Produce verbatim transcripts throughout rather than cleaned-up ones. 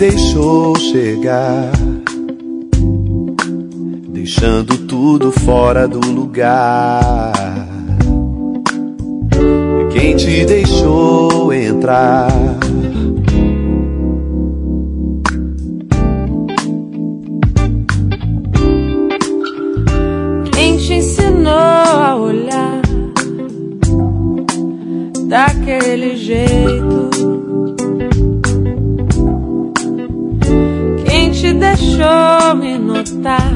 deixou chegar, deixando tudo fora do lugar. Quem te deixou entrar? Quem te ensinou a olhar daquele jeito? Quem te deixou me notar?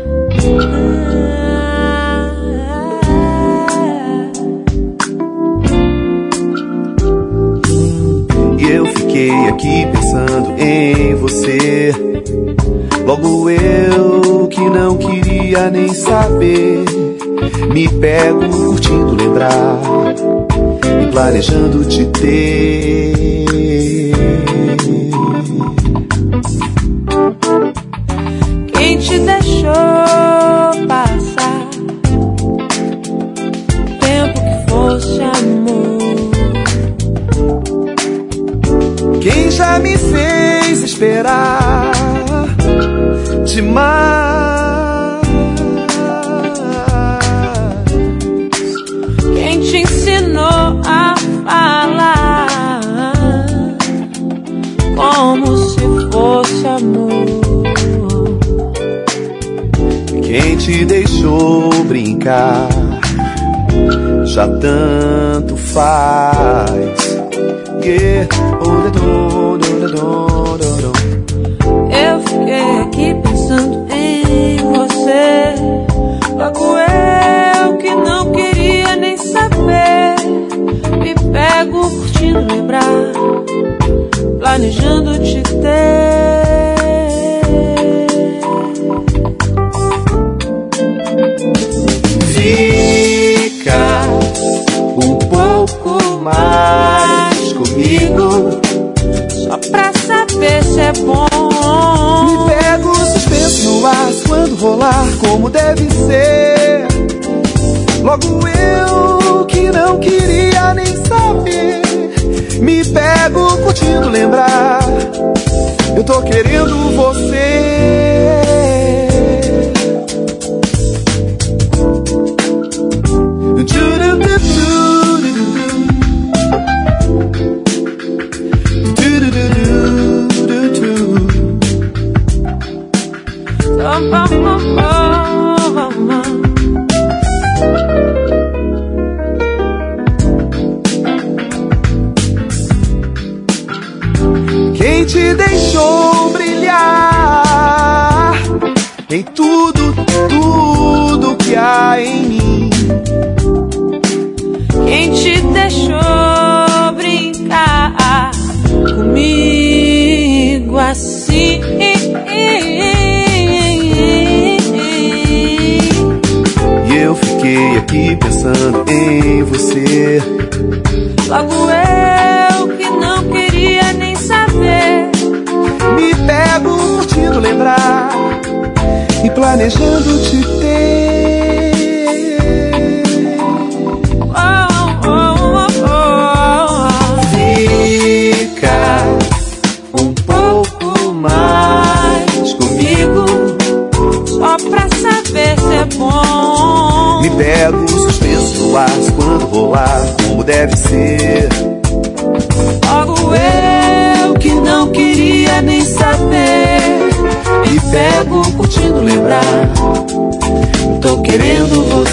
E eu fiquei aqui pensando em você. Logo eu que não queria nem saber, me pego curtindo lembrar e planejando te ter. Quem te deixou passar tempo que fosse amor? Quem já me fez esperar demais? Quem te ensinou a falar como se fosse amor? Quem te deixou brincar? Já tanto faz. Yeah. Eu fiquei aqui pensando em você. Logo eu que não queria nem saber, me pego curtindo lembrar, planejando te ter. Fica um pouco mais comigo, só pra saber se é bom. Me pego suspenso no ar quando rolar como deve ser. Logo eu que não queria nem saber, me pego curtindo lembrar, eu tô querendo você. Quem te deixou brilhar em tudo, tudo que há em mim? Quem te deixou brincar comigo assim? E eu fiquei aqui pensando em você. Logo eu que não queria nem saber, me pego curtindo lembrar e planejando te ter. Oh, oh, oh, oh. Fica um pouco mais comigo, só pra saber se é bom. Me pego suspenso no ar quando rolar como deve ser. Logo eu que não queria nem saber, me pego curtindo lembrar, tô querendo você.